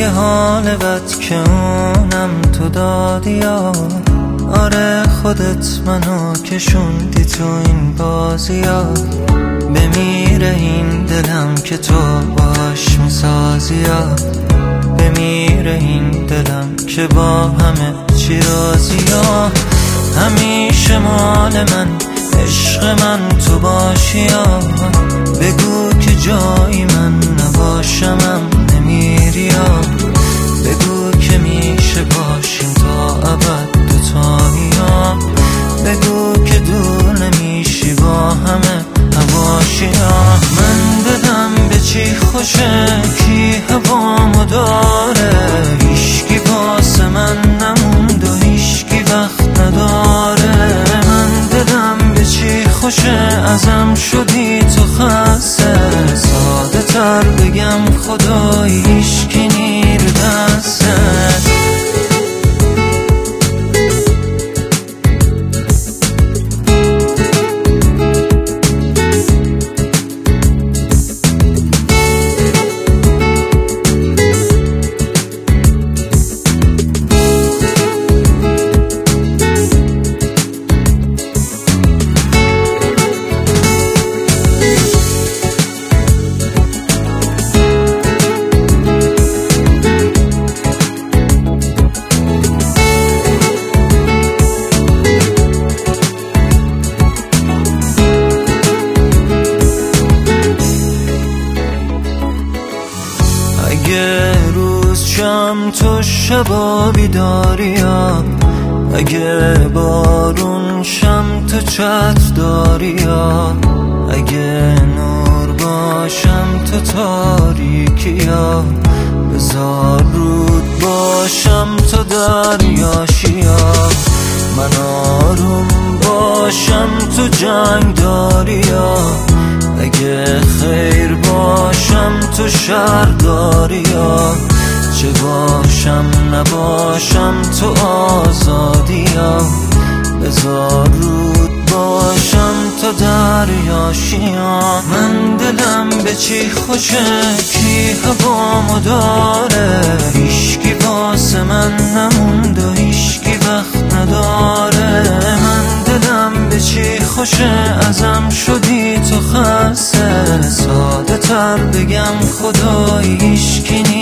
یه حال بد که اونم تو دادی یا آره خودت منو کشوندی تو این بازی ها. بمیره این دلم که تو باش میسازی یا بمیره این دلم که با همه چی راضی یا همیشه مال من عشق من تو باشی یا بگو که جایی من نباشمم نمیری یا بگو که میشه باشیم تا ابد دوتایی یا بگو که دور نمیشی با همه هواشی یا من دلم به چی خوشه کی هوامو داره هیشکی واسه من نموند و هیشکی وقت نداره من دلم به چی خوشه ازم شدی تو خسته ساده تر بگم خدایی هیشکی نیر دستت اگه روز شم تو شبا بیداری یا اگه بارون شم تو چت داری یا اگه نور باشم تو تاریکی یا بذار رود باشم تو دریاشی یا من آروم باشم تو جنگ داری یا اگه خیر باشم تو شر داری یا چه باشم نباشم تو آزادی یا بذار رود باشم تو دریاشی یا من دلم به چی خوشه کی هوامو داره هیشکی واسه من نموند و هیشکی وقت نداره من دلم به چی خوشه ازم شدی تو خسته ساده تر بگم خدایی هیشکی